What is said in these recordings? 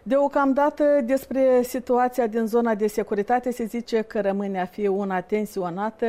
Deocamdată, despre situația din zona de securitate se zice că rămâne a fi una tensionată,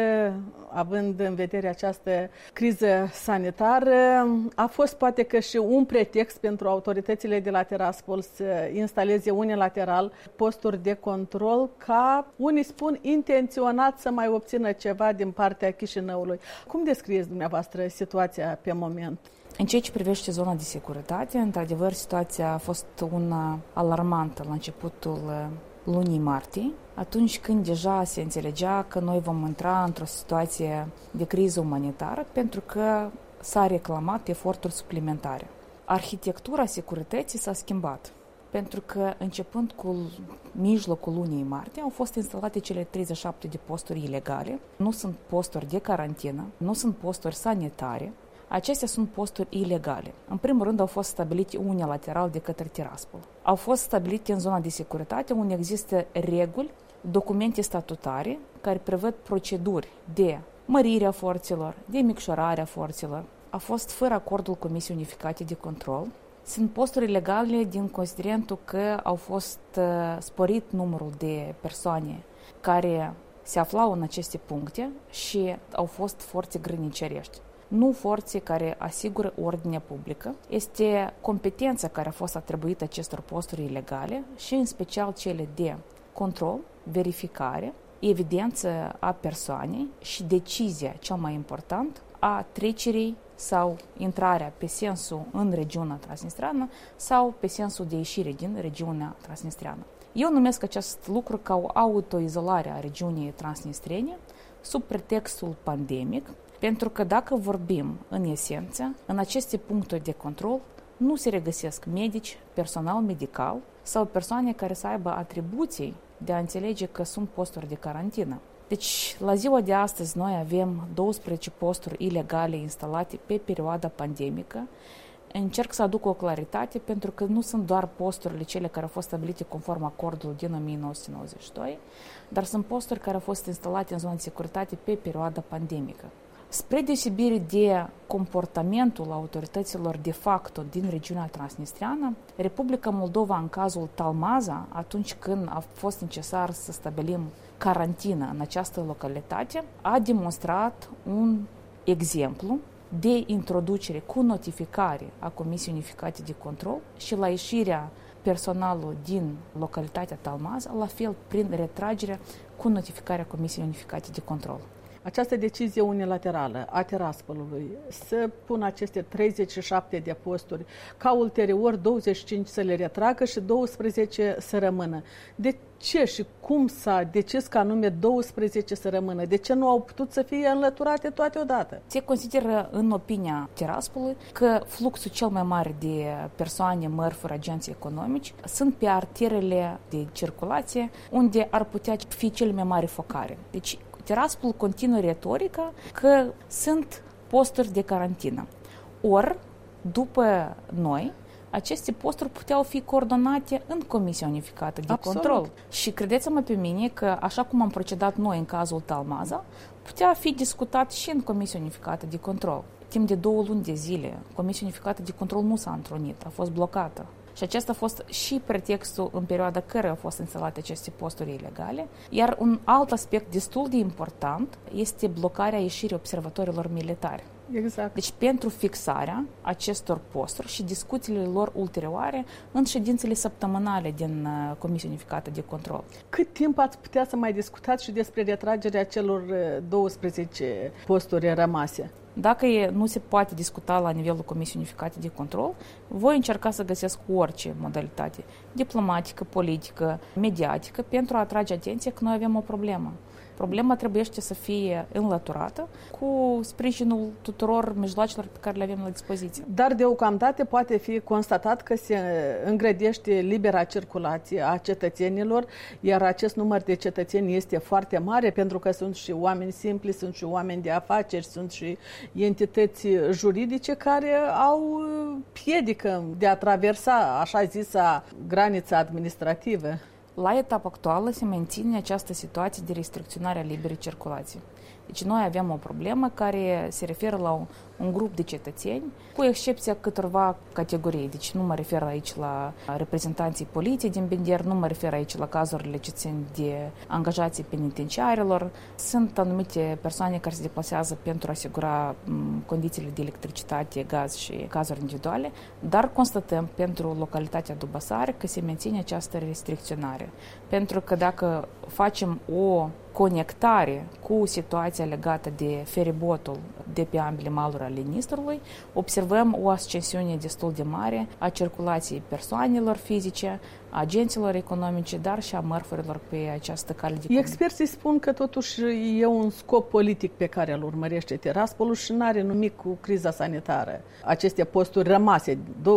având în vedere această criză sanitară. A fost poate că și un pretext pentru autoritățile de la Tiraspol să instaleze unilateral posturi de control, ca unii spun intenționat să mai obțină ceva din partea Chișinăului. Cum descrieți dumneavoastră situația pe moment? În ceea ce privește zona de securitate, într-adevăr, situația a fost una alarmantă la începutul lunii martie, atunci când deja se înțelegea că noi vom intra într-o situație de criză umanitară, pentru că s-a reclamat eforturi suplimentare. Arhitectura securității s-a schimbat, pentru că începând cu mijlocul lunii martie au fost instalate cele 37 de posturi ilegale. Nu sunt posturi de carantină, nu sunt posturi sanitare. Acestea sunt posturi ilegale. În primul rând au fost stabilite unilateral de către Tiraspol. Au fost stabilite în zona de securitate unde există reguli, documente statutare care prevăd proceduri de mărirea forțelor, de micșorarea forțelor. A fost fără acordul Comisiei Unificate de Control. Sunt posturi ilegale din considerentul că au fost sporit numărul de persoane care se aflau în aceste puncte și au fost forțe grănicerești. Nu forțe care asigură ordinea publică. Este competența care a fost atribuită acestor posturi ilegale și în special cele de control, verificare, evidență a persoanei și decizia, cel mai important, a trecerii sau intrarea pe sensul în regiunea transnistreană sau pe sensul de ieșire din regiunea transnistreană. Eu numesc acest lucru ca o autoizolare a regiunii transnistrene sub pretextul pandemic, pentru că dacă vorbim în esență, în aceste puncte de control nu se regăsesc medici, personal medical sau persoane care să aibă atribuții de a înțelege că sunt posturi de carantină. Deci, la ziua de astăzi, noi avem 12 posturi ilegale instalate pe perioada pandemică. Încerc să aduc o claritate, pentru că nu sunt doar posturile cele care au fost stabilite conform acordului din 1992, dar sunt posturi care au fost instalate în zona de securitate pe perioada pandemică. Spre deosebire de comportamentul autorităților de facto din regiunea transnistreană, Republica Moldova, în cazul Talmaza, atunci când a fost necesar să stabilim carantină în această localitate, a demonstrat un exemplu de introducere cu notificare a Comisiei Unificate de Control și la ieșirea personalului din localitatea Talmaza, la fel prin retragerea cu notificarea Comisiei Unificate de Control. Această decizie unilaterală a Tiraspolului să pună aceste 37 de posturi, ca ulterior 25 să le retragă și 12 să rămână. De ce și cum s-a decis că anume 12 să rămână? De ce nu au putut să fie înlăturate toate odată? Se consideră, în opinia Tiraspolului, că fluxul cel mai mare de persoane, mărfuri, agenți economici sunt pe arterele de circulație, unde ar putea fi cele mai mari focare. Deci, Tiraspol continuă retorica că sunt posturi de carantină. Ori, după noi, aceste posturi puteau fi coordonate în Comisia Unificată de Control. Și credeți-mă pe mine că, așa cum am procedat noi în cazul Talmaza, putea fi discutat și în Comisia Unificată de Control. Timp de 2 luni de zile, Comisia Unificată de Control nu s-a întrunit, a fost blocată. Și acesta a fost și pretextul în perioada care au fost instalate aceste posturi ilegale. Iar un alt aspect destul de important este blocarea ieșirii observatorilor militari. Exact. Deci pentru fixarea acestor posturi și discuțiile lor ulterioare în ședințele săptămânale din Comisia Unificată de Control. Cât timp ați putea să mai discutați și despre retragerea celor 12 posturi rămase? Dacă nu se poate discuta la nivelul Comisiei Unificate de Control, voi încerca să găsesc orice modalitate diplomatică, politică, mediatică pentru a atrage atenția că noi avem o problemă. Problema trebuie să fie înlăturată cu sprijinul tuturor mijloacelor pe care le avem la dispoziție. Dar deocamdată poate fi constatat că se îngrădește libera circulație a cetățenilor, iar acest număr de cetățeni este foarte mare, pentru că sunt și oameni simpli, sunt și oameni de afaceri, sunt și entități juridice care au piedică de a traversa așa zisa graniță administrativă. La etapa actuală se menține această situație de restricționare a liberei circulații. Deci noi avem o problemă care se referă la un grup de cetățeni, cu excepția câtorva categorii. Deci nu mă refer aici la reprezentanții poliției din Bender, nu mă refer aici la cazurile ce țin de angajații penitenciarilor. Sunt anumite persoane care se deplasează pentru a asigura condițiile de electricitate, gaz și cazuri individuale, dar constatăm pentru localitatea Dubăsare că se menține această restricționare. Pentru că dacă facem o conectare cu situația legată de feribotul de pe ambele maluri ale Nistrului, observăm o ascensiune destul de mare a circulației persoanelor fizice, a agenților economice, dar și a mărfurilor pe această cale de comunicare. Experții spun că totuși e un scop politic pe care îl urmărește Tiraspolul și nu are nimic cu criza sanitară. Aceste posturi rămase,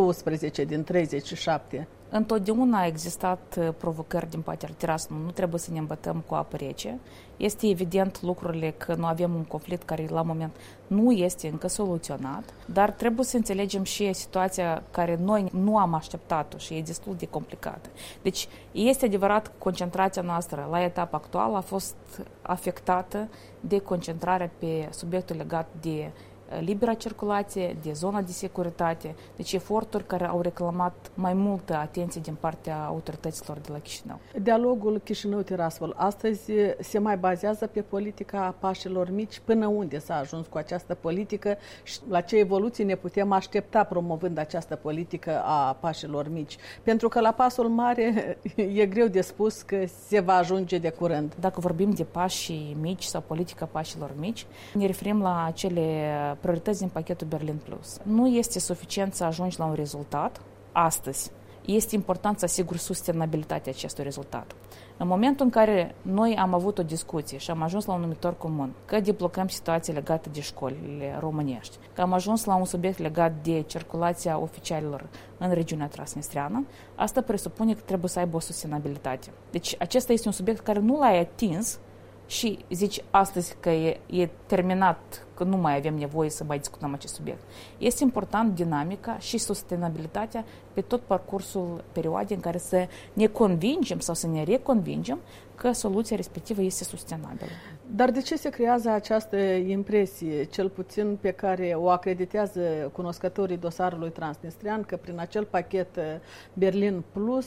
12 din 37. Întotdeauna a existat provocări din partea Tiraspolului, nu trebuie să ne îmbătăm cu apă rece. Este evident lucrurile că nu avem un conflict care la moment nu este încă soluționat, dar trebuie să înțelegem și situația care noi nu am așteptat-o și e destul de complicată. Deci este adevărat că concentrația noastră la etapa actuală a fost afectată de concentrarea pe subiectul legat de libera circulație, de zona de securitate, deci eforturi care au reclamat mai multă atenție din partea autorităților de la Chișinău. Dialogul Chișinău-Tiraspol astăzi se mai bazează pe politica pașilor mici. Până unde s-a ajuns cu această politică și la ce evoluții ne putem aștepta promovând această politică a pașilor mici? Pentru că la pasul mare e greu de spus că se va ajunge de curând. Dacă vorbim de pași mici sau politica pașilor mici, ne referim la acele priorități din pachetul Berlin Plus. Nu este suficient să ajungi la un rezultat astăzi. Este important să asiguri sustenabilitatea acestui rezultat. În momentul în care noi am avut o discuție și am ajuns la un numitor comun, că deblocăm situații legate de școlile românești, că am ajuns la un subiect legat de circulația oficialilor în regiunea transnistreană, asta presupune că trebuie să aibă o sustenabilitate. Deci acesta este un subiect care nu l-ai atins și zici astăzi că e terminat, că nu mai avem nevoie să mai discutăm acest subiect. Este important dinamica și sustenabilitatea pe tot parcursul perioadei în care să ne convingem sau să ne reconvingem că soluția respectivă este sustenabilă. Dar de ce se creează această impresie, cel puțin pe care o acreditează cunoscătorii dosarului transnistrian, că prin acel pachet Berlin Plus,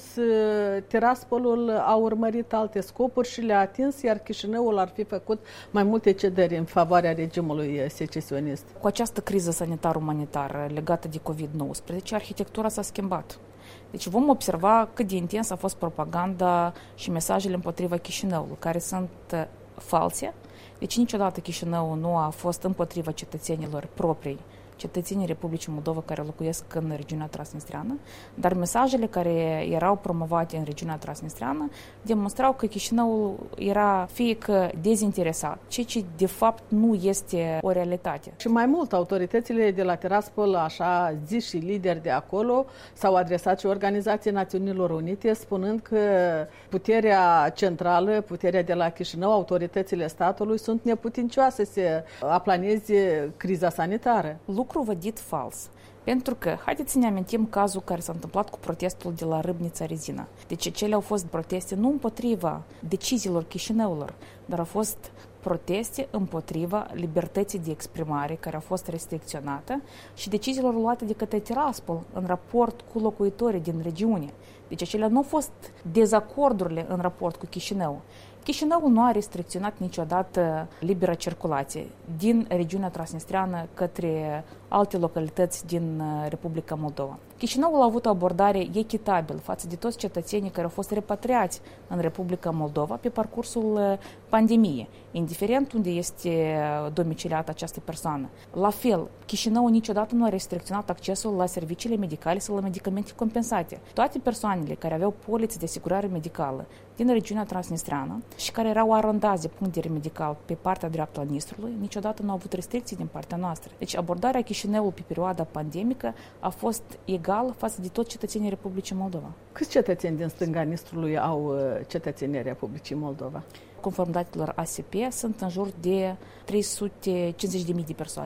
Tiraspolul a urmărit alte scopuri și le-a atins, iar Chișinăul ar fi făcut mai multe cederi în favoarea regimului secesionist? Cu această criză sanitar-umanitară legată de COVID-19, arhitectura s-a schimbat. Deci vom observa cât de intens a fost propaganda și mesajele împotriva Chișinăului, care sunt false. Deci niciodată Chișinăul nu a fost împotriva cetățenilor proprii, cetățenii Republicii Moldova care locuiesc în regiunea transnistreană, dar mesajele care erau promovate în regiunea transnistreană demonstrau că Chișinăul era fie că dezinteresat, ceea ce de fapt nu este o realitate. Și mai mult, autoritățile de la Tiraspol, așa zis și lideri de acolo, s-au adresat și Organizației Națiunilor Unite, spunând că puterea centrală, puterea de la Chișinău, autoritățile statului sunt neputincioase să aplaneze criza sanitară. Lucru vădit fals. Pentru că, haideți să ne amintim cazul care s-a întâmplat cu protestul de la Râbnița Rezina. Deci cele au fost proteste nu împotriva deciziilor Chișinăulor, dar au fost proteste împotriva libertății de exprimare care a fost restricționată și deciziilor luate de către Tiraspol în raport cu locuitorii din regiune. Deci acelea nu au fost dezacordurile în raport cu Chișinău. Chișinăul nu a restricționat niciodată libera circulație din regiunea transnistreană către alte localități din Republica Moldova. Chișinăul a avut o abordare echitabilă față de toți cetățenii care au fost repatriați în Republica Moldova pe parcursul pandemiei, indiferent unde este domiciliată această persoană. La fel, Chișinăul niciodată nu a restricționat accesul la serviciile medicale sau la medicamente compensate. Toate persoanele care aveau polițe de asigurare medicală din regiunea transnistreană și care erau arondați de punct de vedere medical pe partea dreaptă a Nistrului, niciodată nu au avut restricții din partea noastră. Deci abordarea Chișinăului pe perioada pandemică a fost egală față de toți cetățenii Republicii Moldova. Câți cetățeni din stânga Nistrului au cetățenia Republicii Moldova? Conform datelor ASP, sunt în jur de 350.000 de persoane.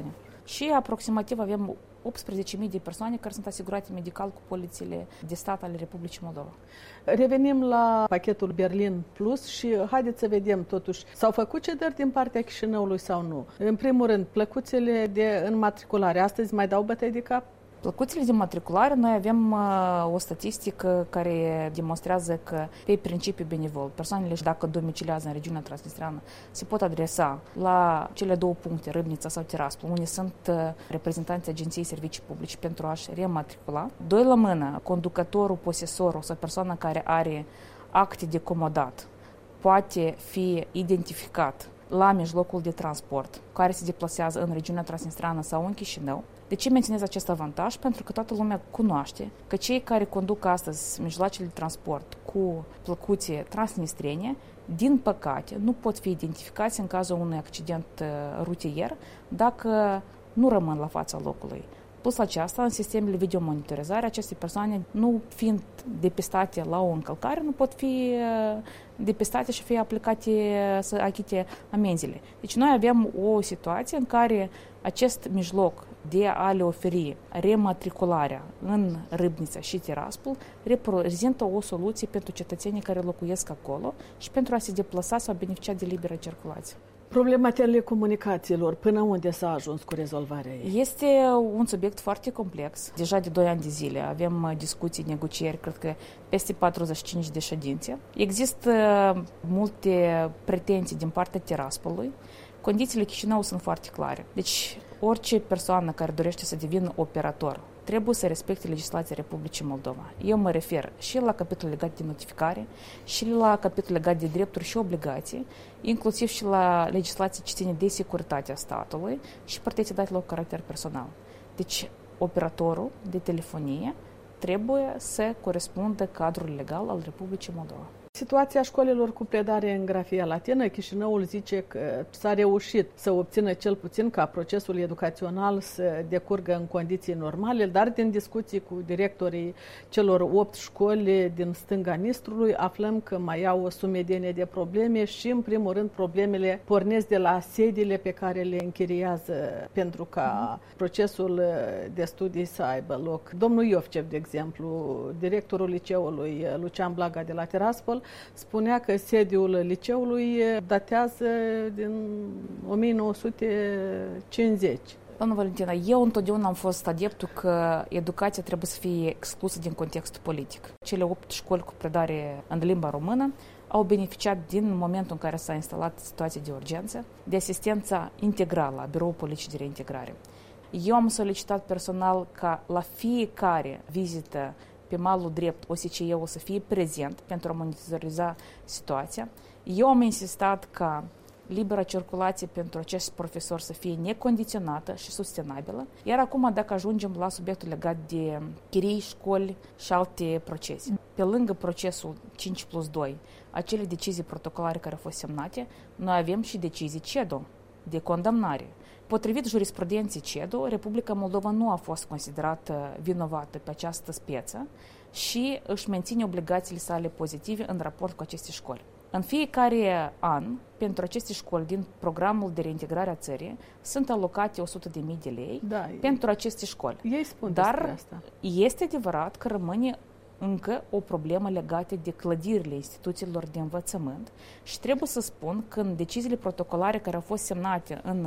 și aproximativ avem 18.000 de persoane care sunt asigurate medical cu polițele de stat ale Republicii Moldova. Revenim la pachetul Berlin Plus și haideți să vedem totuși, s-au făcut cedări din partea Chișinăului sau nu? În primul rând, plăcuțele de înmatriculare, astăzi mai dau bătăi de cap? Plăcuțele de matriculare, noi avem o statistică care demonstrează că pe principiu benevol, persoanele, dacă domiciliază în regiunea transnistreană, se pot adresa la cele două puncte, Râbnița sau Tiraspol, unde sunt reprezentanții Agenției Servicii Publice pentru a-și rematricula. Doi la mână, conducătorul, posesorul sau persoana care are acte de comodat poate fi identificat la mijlocul de transport care se deplasează în regiunea transnistreană sau în Chișinău. De ce menționez acest avantaj? Pentru că toată lumea cunoaște că cei care conduc astăzi mijloacele de transport cu plăcuțe transnistrene, din păcate, nu pot fi identificați în cazul unui accident rutier dacă nu rămân la fața locului. Plus aceasta, în sistemele videomonitorizare, aceste persoane, nu fiind depistate la o încălcare, nu pot fi depistate și fi aplicate să achite amenzile. Deci noi avem o situație în care acest mijloc de a le oferi rematricularea în Râbnița și Tiraspol reprezintă o soluție pentru cetățenii care locuiesc acolo și pentru a se deplasa sau beneficia de liberă circulație. Problema telecomunicațiilor, până unde s-a ajuns cu rezolvarea ei? Este un subiect foarte complex. Deja de 2 ani de zile avem discuții, negocieri, cred că peste 45 de ședințe. Există multe pretenții din partea Tiraspolului. Condițiile Chișinău sunt foarte clare. Deci, orice persoană care dorește să devină operator trebuie să respecte legislația Republicii Moldova. Eu mă refer și la capitolul legat de notificare, și la capitolul legat de drepturi și obligații, inclusiv și la legislație ce ține de securitatea statului și protecția datelor cu caracter personal. Deci, operatorul de telefonie trebuie să corespundă cadrul legal al Republicii Moldova. Situația școlilor cu predare în grafia latină, Chișinăul zice că s-a reușit să obțină cel puțin ca procesul educațional să decurgă în condiții normale, dar din discuții cu directorii celor 8 școli din stânga Nistrului aflăm că mai au o sumedenie de probleme și, în primul rând, problemele pornesc de la sediile pe care le închiriază pentru ca procesul de studii să aibă loc. Domnul Iovcev, de exemplu, directorul liceului Lucian Blaga de la Tiraspol, spunea că sediul liceului datează din 1950. Doamna Valentina, eu întotdeauna am fost adeptul că educația trebuie să fie exclusă din contextul politic. Cele 8 școli cu predare în limba română au beneficiat din momentul în care s-a instalat situația de urgență de asistența integrală a Biroului Politic de Reintegrare. Eu am solicitat personal ca la fiecare vizită pe malul drept OSCE-ul să fie prezent pentru a monitoriza situația. Eu am insistat ca libera circulație pentru acești profesori să fie necondiționată și sustenabilă, iar acum dacă ajungem la subiectul legat de chirii, școli și alte procese. Pe lângă procesul 5+2, acele decizii protocolare care au fost semnate, noi avem și decizii CEDO de condamnare. Potrivit jurisprudenței CEDO, Republica Moldova nu a fost considerată vinovată pe această speță și își menține obligațiile sale pozitive în raport cu aceste școli. În fiecare an, pentru aceste școli din programul de reintegrare a țării, sunt alocate 100.000 de lei pentru aceste școli. Ei spun Dar asta. Este adevărat că rămâne încă o problemă legată de clădirile instituțiilor de învățământ și trebuie să spun că în deciziile protocolare care au fost semnate în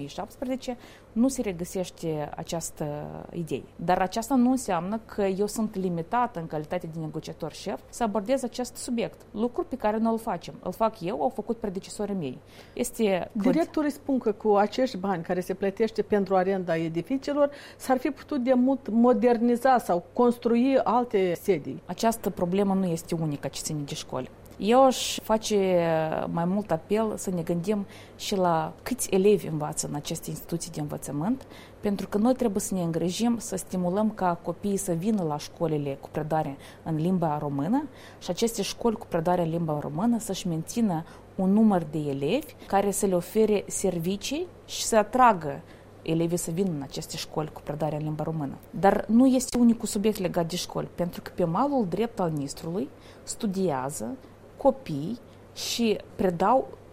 2017 nu se regăsește această idee. Dar aceasta nu înseamnă că eu sunt limitată în calitate de negociator șef să abordez acest subiect. Lucru pe care nu îl facem. Îl fac eu, au făcut predecesorii mei. Directorii spun că cu acești bani care se plătește pentru arenda edificiilor s-ar fi putut de mult moderniza sau construi alte sedii. Această problemă nu este unică ce ține de școli. Eu aș face mai mult apel să ne gândim și la câți elevi învață în aceste instituții de învățământ, pentru că noi trebuie să ne îngrijim, să stimulăm ca copiii să vină la școlile cu predare în limba română și aceste școli cu predare în limba română să-și mențină un număr de elevi care să le ofere servicii și să atragă elevii să vină în aceste școli cu predare în limba română. Dar nu este unicul subiect legat de școli, pentru că pe malul drept al Nistrului studiază copii și predau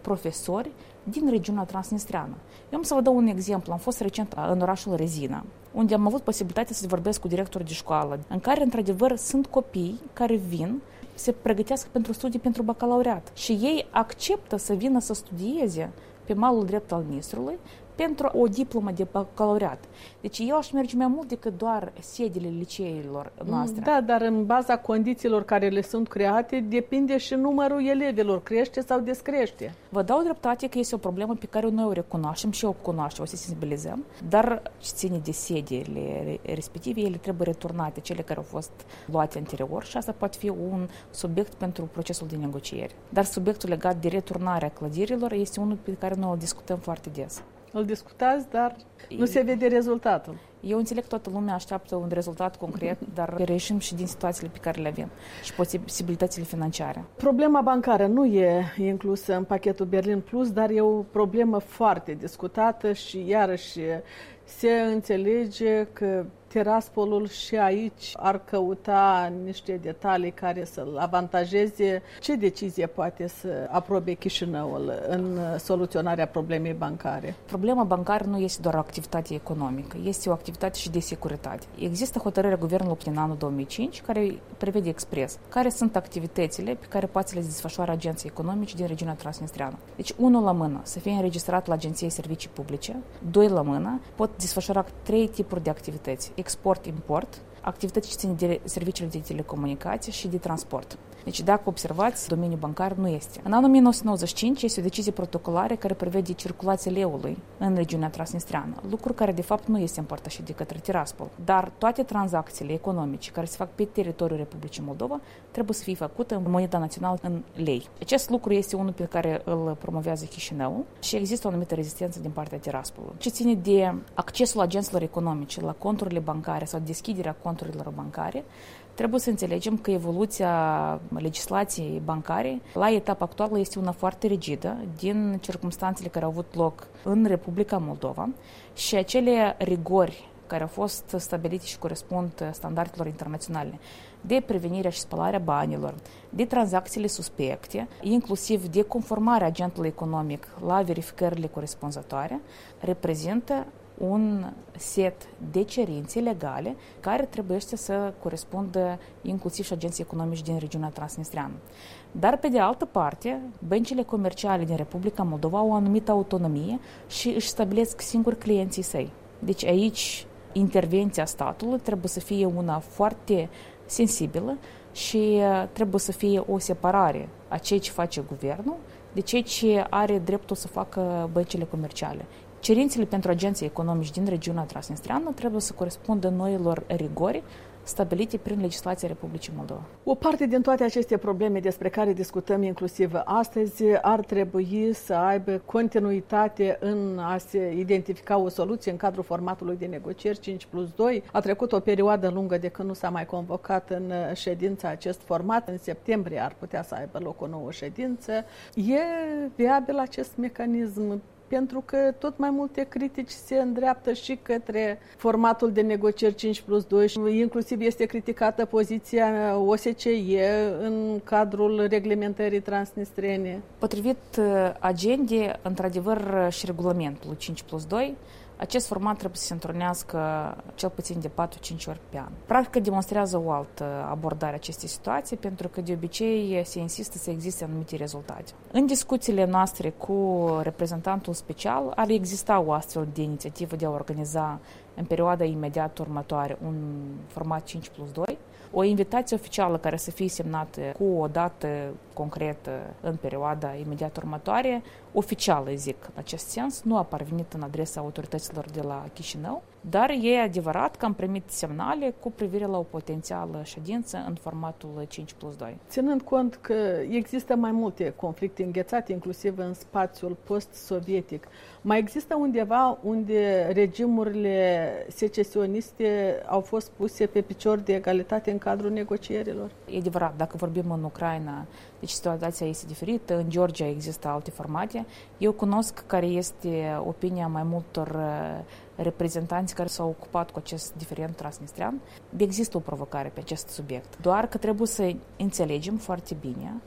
profesori din regiunea transnistreană. Eu am să vă dau un exemplu. Am fost recent în orașul Rezina, unde am avut posibilitatea să vorbesc cu directorul de școală, în care, într-adevăr, sunt copii care vin se pregătească pentru studii pentru bacalaureat. Și ei acceptă să vină să studieze pe malul drept al Nistrului pentru o diplomă de bacalaureat. Deci eu aș merge mai mult decât doar sediile liceilor noastre. Da, dar în baza condițiilor care le sunt create, depinde și numărul elevilor, crește sau descrește. Vă dau dreptate că este o problemă pe care noi o recunoaștem și o cunoaștem, o să sensibilizăm, dar ce ține de sediile respective, ele trebuie returnate, cele care au fost luate anterior, și asta poate fi un subiect pentru procesul de negociere. Dar subiectul legat de returnarea clădirilor este unul pe care noi îl discutăm foarte des. Îl discutați, dar nu se vede rezultatul. Eu înțeleg că toată lumea așteaptă un rezultat concret, dar reieșim și din situațiile pe care le avem și posibilitățile financiare. Problema bancară nu e inclusă în pachetul Berlin Plus, dar e o problemă foarte discutată și iarăși se înțelege că Tiraspolul și aici ar căuta niște detalii care să-l avantajeze. Ce decizie poate să aprobe Chișinăul în soluționarea problemei bancare? Problema bancară nu este doar o activitate economică, este o activitate și de securitate. Există hotărârea Guvernului prin anul 2005 care prevede expres care sunt activitățile pe care poate să le desfășoare agenții economici din regiunea transnistreană. Deci, 1 la mână, să fie înregistrat la Agenției Servicii Publice, 2 la mână, pot desfășura 3 tipuri de activități: export-import, activități ce țin de serviciile de telecomunicație și de transport. Deci, dacă observați, domeniul bancar nu este. În anul 1995 este o decizie protocolară care prevede circulația leului în regiunea transnistreană, lucru care de fapt nu este împărtășit de către Tiraspol. Dar toate tranzacțiile economice care se fac pe teritoriul Republicii Moldova trebuie să fie făcute în moneda națională, în lei. Acest lucru este unul pe care îl promovează Chișinăul și există o anumită rezistență din partea Tiraspolului. Ce ține de accesul agenților economice la conturile bancare sau deschiderea conturilor bancare, trebuie să înțelegem că evoluția legislației bancare la etapa actuală este una foarte rigidă din circumstanțele care au avut loc în Republica Moldova și acele rigori care au fost stabilite și corespund standardelor internaționale de prevenirea și spălarea banilor, de tranzacțiile suspecte, inclusiv de conformarea agentului economic la verificările corespunzătoare, reprezintă un set de cerințe legale care trebuie să corespundă inclusiv și agenții economici din regiunea transnistreană. Dar, pe de altă parte, băncile comerciale din Republica Moldova au o anumită autonomie și își stabilesc singuri clienții săi. Deci aici intervenția statului trebuie să fie una foarte sensibilă și trebuie să fie o separare a ceea ce face guvernul de ceea ce are dreptul să facă băncile comerciale. Cerințele pentru agenții economici din regiunea transnistreană trebuie să corespundă noilor rigori stabilite prin legislația Republicii Moldova. O parte din toate aceste probleme despre care discutăm inclusiv astăzi ar trebui să aibă continuitate în a se identifica o soluție în cadrul formatului de negocieri 5+2. A trecut o perioadă lungă de când nu s-a mai convocat în ședința acest format. În septembrie ar putea să aibă loc o nouă ședință. E viabil acest mecanism? Pentru că tot mai multe critici se îndreaptă și către formatul de negocieri 5+2 și inclusiv este criticată poziția OSCE în cadrul reglementării transnistrene. Potrivit agendei, într-adevăr, și regulamentului 5+2, acest format trebuie să se întrunească cel puțin de 4-5 ori pe an. Practic demonstrează o altă abordare a acestei situații, pentru că de obicei se insistă să existe anumite rezultate. În discuțiile noastre cu reprezentantul special ar exista o astfel de inițiativă de a organiza în perioada imediat următoare un format 5+2, o invitație oficială care să fie semnată cu o dată concretă în perioada imediat următoare, oficială, zic, în acest sens, nu a parvenit în adresa autorităților de la Chișinău, dar e adevărat că am primit semnale cu privire la o potențială ședință în formatul 5+2. Ținând cont că există mai multe conflicte înghețate, inclusiv în spațiul post-sovietic, mai există undeva unde regimurile secesioniste au fost puse pe picior de egalitate în cadrul negocierilor? E adevărat, dacă vorbim în Ucraina, deci situația este diferită, în Georgia există alte formate. Eu cunosc care este opinia mai multor reprezentanți care s-au ocupat cu acest diferent transnistrean. Există o provocare pe acest subiect, doar că trebuie să înțelegem foarte bine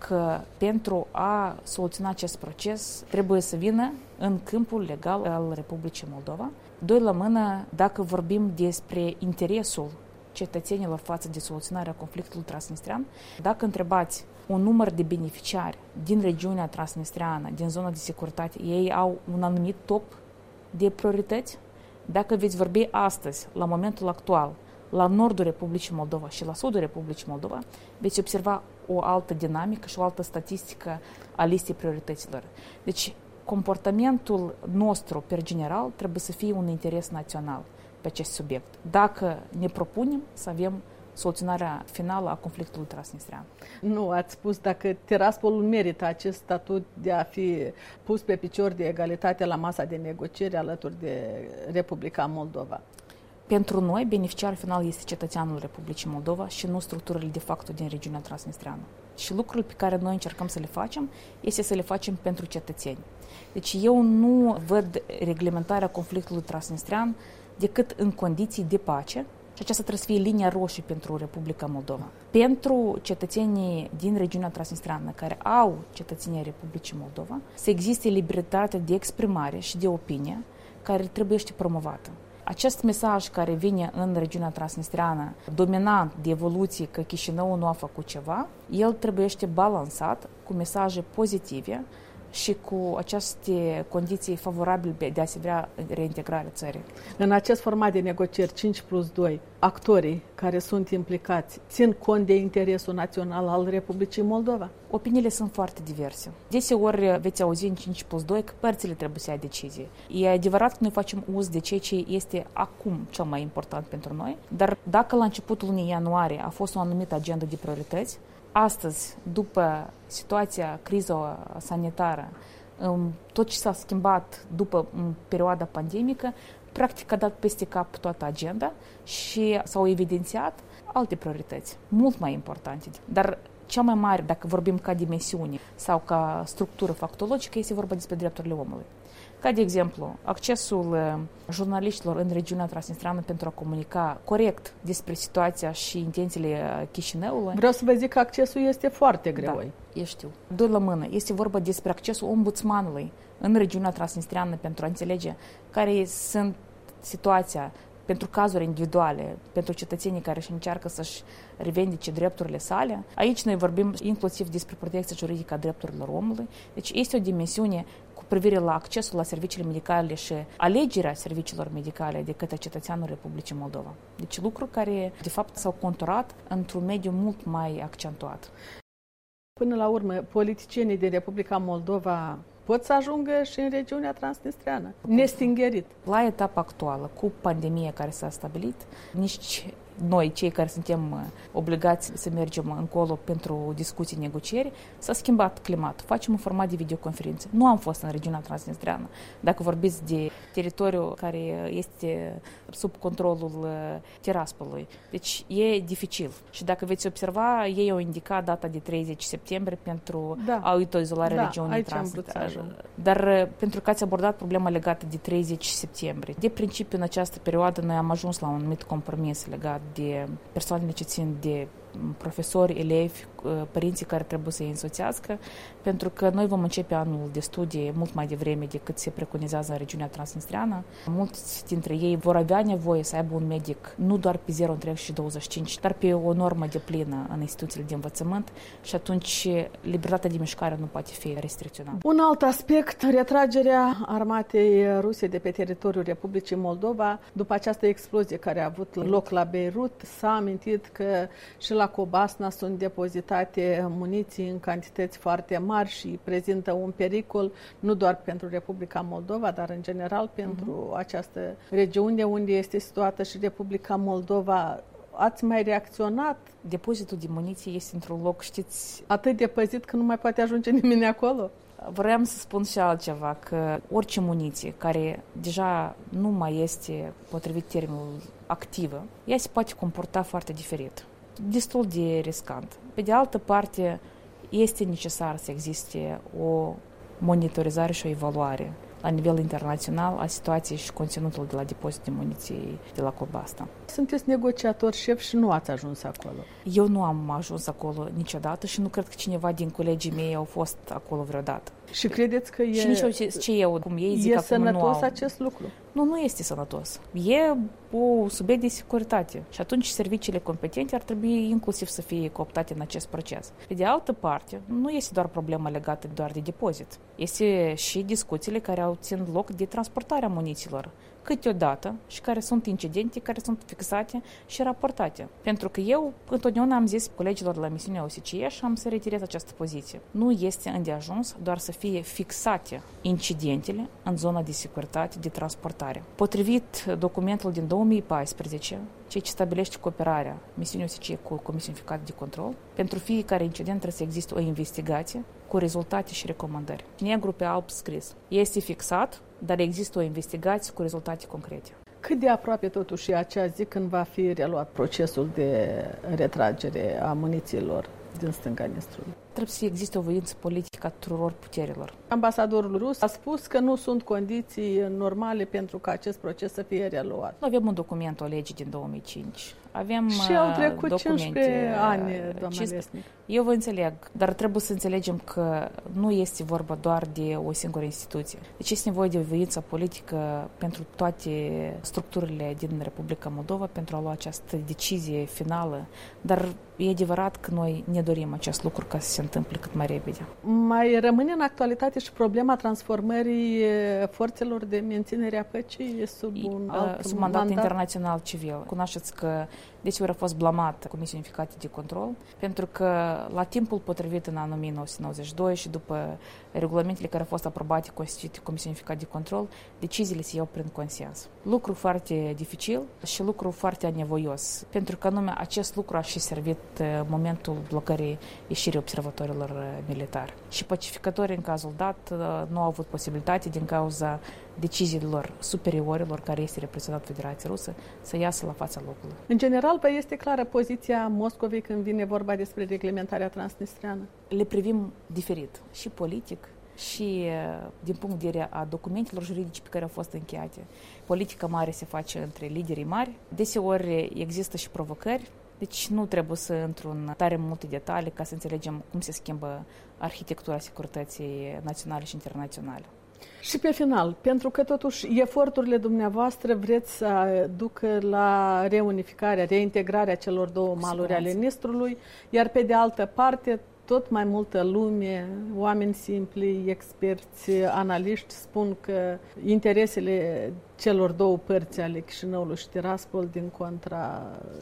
că pentru a soluționa acest proces trebuie să vină în câmpul legal al Republicii Moldova. Doi la mână, dacă vorbim despre interesul cetățenilor față de soluționarea conflictului transnistrean, dacă întrebați un număr de beneficiari din regiunea transnistreană, din zona de securitate, ei au un anumit top de priorități. Dacă veți vorbi astăzi, la momentul actual, la nordul Republicii Moldova și la sudul Republicii Moldova, veți observa o altă dinamică și o altă statistică a listei priorităților. Deci, comportamentul nostru, per general, trebuie să fie un interes național pe acest subiect. Dacă ne propunem să avem soluționarea finală a conflictului transnistrean. Nu, ați spus dacă Tiraspolul merită acest statut de a fi pus pe picior de egalitate la masa de negocieri alături de Republica Moldova. Pentru noi, beneficiarul final este cetățeanul Republicii Moldova și nu structurile de facto din regiunea transnistreană. Și lucrurile pe care noi încercăm să le facem este să le facem pentru cetățeni. Deci eu nu văd reglementarea conflictului transnistrean decât în condiții de pace. Și aceasta trebuie să fie linia roșie pentru Republica Moldova. Pentru cetățenii din regiunea transnistreană care au cetățenia Republicii Moldova, să existe libertate de exprimare și de opinie care trebuie promovată. Acest mesaj care vine în regiunea transnistreană, dominant de evoluție că Chișinău nu a făcut ceva, el trebuie balansat cu mesaje pozitive și cu aceste condiții favorabile de a se vrea reintegrarea țării. În acest format de negocieri 5+2, actorii care sunt implicați țin cont de interesul național al Republicii Moldova? Opiniile sunt foarte diverse. Deseori veți auzi în 5+2 că părțile trebuie să ia decizie. E adevărat că noi facem uz de ceea ce este acum cel mai important pentru noi, dar dacă la începutul lunii ianuarie a fost o anumită agendă de priorități, astăzi, după situația, criza sanitară, tot ce s-a schimbat după perioada pandemică, practic a dat peste cap toată agenda și s-au evidențiat alte priorități, mult mai importante. Dar cea mai mare, dacă vorbim ca dimensiune sau ca structură factologică, este vorba despre drepturile omului. Ca de exemplu, accesul jurnaliștilor în regiunea transnistreană pentru a comunica corect despre situația și intențiile Chișinăului. Vreau să vă zic că accesul este foarte greu. Da, eu știu. Doi la mână. Este vorba despre accesul ombudsmanului în regiunea transnistreană pentru a înțelege care sunt situația pentru cazuri individuale, pentru cetățenii care își încearcă să-și revendice drepturile sale. Aici noi vorbim inclusiv despre protecția juridică a drepturilor omului. Deci este o dimensiune cu privire la accesul la serviciile medicale și alegerea serviciilor medicale de către cetățeanul Republicii Moldova. Deci lucruri care, de fapt, s-au conturat într-un mediu mult mai accentuat. Până la urmă, politicienii din Republica Moldova pot să ajungă și în regiunea transnistreană, nestingerit. La etapa actuală, cu pandemia care s-a stabilit, nici noi, cei care suntem obligați să mergem încolo pentru discuții, negocieri, s-a schimbat climatul. Facem un format de videoconferințe. Nu am fost în regiunea transnistreană. Dacă vorbiți de teritoriu care este sub controlul Tiraspolului. Deci e dificil. Și dacă veți observa, ei au indicat data de 30 septembrie pentru autoizolarea regiunii transnistreane. Dar pentru că ați abordat problema legată de 30 septembrie. De principiu, în această perioadă, noi am ajuns la un anumit compromis legat de persoanele ce țin de profesori, elevi, părinții care trebuie să îi însoțească, pentru că noi vom începe anul de studii mult mai devreme decât se preconizează în regiunea transnistreană. Mulți dintre ei vor avea nevoie să aibă un medic nu doar pe 0,25, dar pe o normă deplină în instituțiile de învățământ și atunci libertatea de mișcare nu poate fi restricționată. Un alt aspect, retragerea armatei ruse de pe teritoriul Republicii Moldova. După această explozie care a avut loc la Beirut, s-a amintit că și la Cobasna sunt depozitate muniții în cantități foarte mari și prezintă un pericol nu doar pentru Republica Moldova, dar în general pentru această regiune unde este situată și Republica Moldova. Ați mai reacționat? Depozitul de muniții este într-un loc, știți... atât de păzit că nu mai poate ajunge nimeni acolo? Vreau să spun și altceva, că orice muniție care deja nu mai este, potrivit termenului, activă, ea se poate comporta foarte diferit. Destul de riscant. Pe de altă parte, este necesar să existe o monitorizare și o evaluare la nivel internațional a situației și conținutul de la depozit de muniții de la Colbasta. Sunteți negociator șef și nu ați ajuns acolo. Eu nu am ajuns acolo niciodată și nu cred că cineva din colegii mei au fost acolo vreodată. Și credeți că Și nici ce eu, cum ei zic, e acum sănătos nu au. acest lucru? Nu este sănătos. E un subiect de securitate și atunci serviciile competente ar trebui inclusiv să fie cooptate în acest proces. Pe de altă parte, nu este doar problema legată doar de depozit. Este și discuțiile care au ținut loc de transportarea munițiilor câteodată și care sunt incidente, care sunt fixate și raportate. Pentru că eu întotdeauna am zis colegilor la misiunea OSCE și am să reiterez această poziție. Nu este îndeajuns doar să fie fixate incidentele în zona de securitate de transportare. Potrivit documentul din 2014, ceea ce stabilește cooperarea misiunii OSCE cu Comisia Unificată de Control, pentru fiecare incident trebuie să existe o investigație cu rezultate și recomandări. Negru pe alb scris. Este fixat, dar există o investigație cu rezultate concrete. Cât de aproape totuși e acea zi când va fi reluat procesul de retragere a munițiilor din stânga Nistrului? Trebuie să existe o voință politică a tuturor puterilor. Ambasadorul rus a spus că nu sunt condiții normale pentru ca acest proces să fie reluat. Nu avem un document, o lege din 2005. Avem și au trecut documente, 15 ani, doamna Vesnic. Eu vă înțeleg, dar trebuie să înțelegem că nu este vorba doar de o singură instituție. Deci este nevoie de voință politică pentru toate structurile din Republica Moldova pentru a lua această decizie finală. Dar e adevărat că noi ne dorim acest lucru ca să se întâmple cât mai repede. Mai rămâne în actualitate și problema transformării forțelor de menținere a păcii sub un alt sub mandat internațional civil. Cunoașteți că deseori a fost blamat Comisia Unificată de Control, pentru că la timpul potrivit în anul 1992 și după regulamentele care au fost aprobate constituite Comisia Unificată de Control, deciziile se iau prin consens. Lucru foarte dificil și lucru foarte anevoios, pentru că anume acest lucru a și servit în momentul blocării ieșirii observatorilor militari. Și pacificatorii în cazul dat nu au avut posibilitate din cauza deciziilor superiorilor, care este reprezentat Federația Rusă, să iasă la fața locului. În general, vă este clară poziția Moscovei când vine vorba despre reglementarea transnistreană? Le privim diferit, și politic, și din punct de vedere a documentelor juridice pe care au fost încheiate. Politica mare se face între liderii mari. Deseori există și provocări, deci nu trebuie să intru în tare multe detalii ca să înțelegem cum se schimbă arhitectura securității naționale și internaționale. Și pe final, pentru că totuși eforturile dumneavoastră vreți să ducă la reunificarea, reintegrarea celor două maluri ale Nistrului, iar pe de altă parte tot mai multă lume, oameni simpli, experți, analiști spun că interesele celor două părți ale Chișinăului și Tiraspol din contra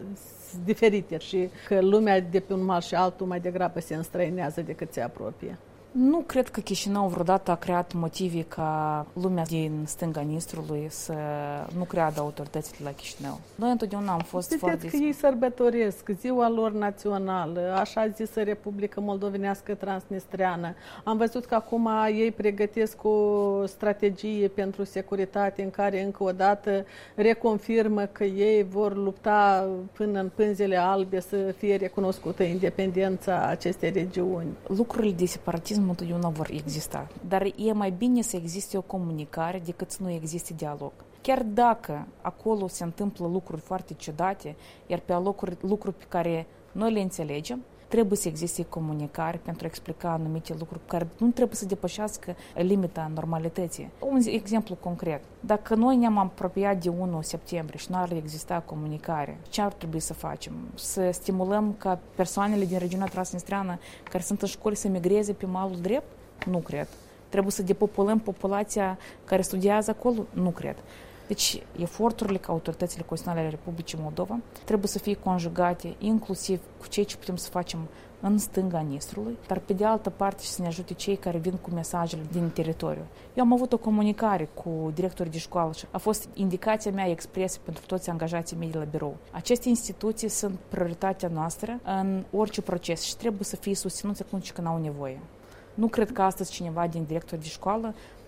diferite și că lumea de pe un mal și altul mai degrabă se înstrăinează decât se apropie. Nu cred că Chișinău vreodată a creat motive ca lumea din stânga Nistrului să nu creadă autoritățile la Chișinău. Noi întotdeauna am fost foarte... că ei sărbătoresc ziua lor națională, așa zisă Republică Moldovenească Transnistreană. Am văzut că acum ei pregătesc o strategie pentru securitate în care încă o dată reconfirmă că ei vor lupta până în pânzele albe să fie recunoscută independența acestei regiuni. Lucrurile de separatism întotdeauna vor exista. Dar e mai bine să existe o comunicare decât să nu existe dialog. Chiar dacă acolo se întâmplă lucruri foarte ciudate, iar pe lucruri pe care noi le înțelegem, trebuie să existe comunicare pentru a explica anumite lucruri care nu trebuie să depășească limita normalității. Un exemplu concret. Dacă noi ne-am apropiat de 1 septembrie și nu ar exista comunicare, ce ar trebui să facem? Să stimulăm ca persoanele din regiunea transnistreană care sunt în școli să migreze pe malul drept? Nu cred. Trebuie să depopulăm populația care studiază acolo? Nu cred. Deci, eforturile ca autoritățile constituționale ale Republicii Moldova trebuie să fie conjugate inclusiv cu ceea ce putem să facem în stânga Nistrului, dar pe de altă parte și să ne ajute cei care vin cu mesajele din teritoriu. Eu am avut o comunicare cu directorii de școală și a fost indicația mea expresă pentru toți angajații mei de la birou. Aceste instituții sunt prioritatea noastră în orice proces și trebuie să fie susținuți atunci când au nevoie. Nu cred că astăzi cineva din director de școală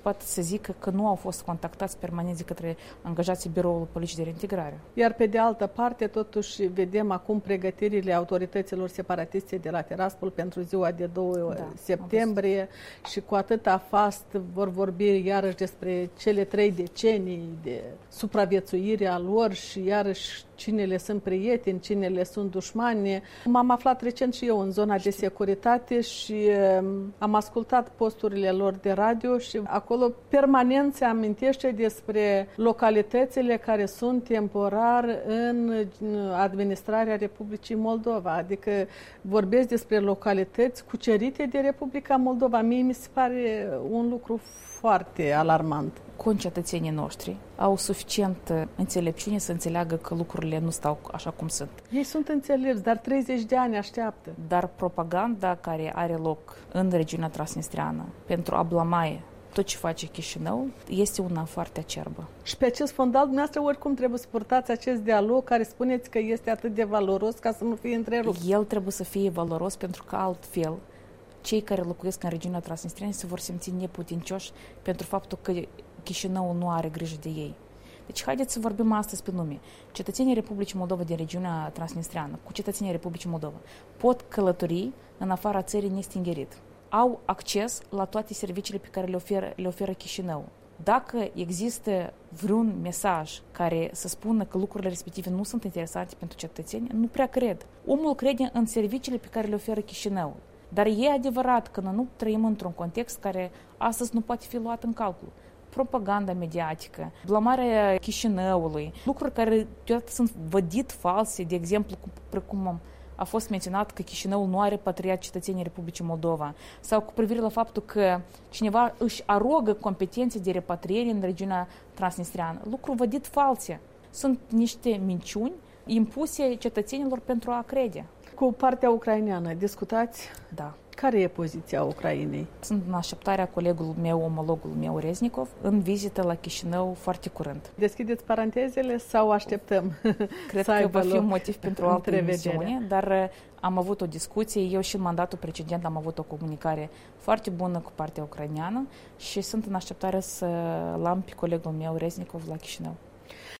poate să zică că nu au fost contactați permanent de către angajații Biroului Poliției de Reintegrare. Iar pe de altă parte, totuși, vedem acum pregătirile autorităților separatiste de la Tiraspol pentru ziua de 2 septembrie și cu atâta fast vor vorbi iarăși despre cele 3 decenii de supraviețuire a lor și iarăși cine le sunt prieteni, cine le sunt dușmani. M-am aflat recent și eu în zona de securitate și am ascultat posturile lor de radio și acolo permanent se amintește despre localitățile care sunt temporar în administrarea Republicii Moldova. Adică vorbesc despre localități cucerite de Republica Moldova. Mie mi se pare un lucru foarte alarmant. Concetățenii noștri au suficient înțelepciune să înțeleagă că lucrurile nu stau așa cum sunt. Ei sunt înțelepți, dar 30 de ani așteaptă. Dar propaganda care are loc în regiunea transnistreană pentru a blamaie tot ce face Chișinău este una foarte acerbă. Și pe acest fondal, dumneavoastră, oricum trebuie să purtați acest dialog care spuneți că este atât de valoros ca să nu fie întrerupt. El trebuie să fie valoros pentru că altfel cei care locuiesc în regiunea transnistreană se vor simți neputincioși pentru faptul că Chișinău nu are grijă de ei. Deci haideți să vorbim astăzi pe nume. Cetățenii Republicii Moldova din regiunea transnistreană cu cetățenii Republicii Moldova pot călători în afara țării nestingerit. Au acces la toate serviciile pe care le oferă Chișinău. Dacă există vreun mesaj care să spună că lucrurile respective nu sunt interesante pentru cetățeni, nu prea cred. Omul crede în serviciile pe care le oferă Chișinău. Dar e adevărat că noi nu trăim într-un context care astăzi nu poate fi luat în calcul. Propaganda mediatică, blamarea Chișinăului, lucruri care deodată sunt vădit false, de exemplu, precum a fost menționat că Chișinăul nu are repatriat cetățenii Republicii Moldova, sau cu privire la faptul că cineva își arogă competențe de repatriere în regiunea transnistreană. Lucruri vădit false. Sunt niște minciuni impuse cetățenilor pentru a crede. Cu partea ucraineană discutați? Da. Care e poziția Ucrainei? Sunt în așteptarea colegului meu, omologul meu, Reznikov, în vizită la Chișinău foarte curând. Deschideți parantezele sau așteptăm? Cred că va fi un motiv pentru o altă emisiune, dar am avut o discuție, eu și în mandatul precedent am avut o comunicare foarte bună cu partea ucraineană și sunt în așteptare să l-am pe colegul meu, Reznikov, la Chișinău.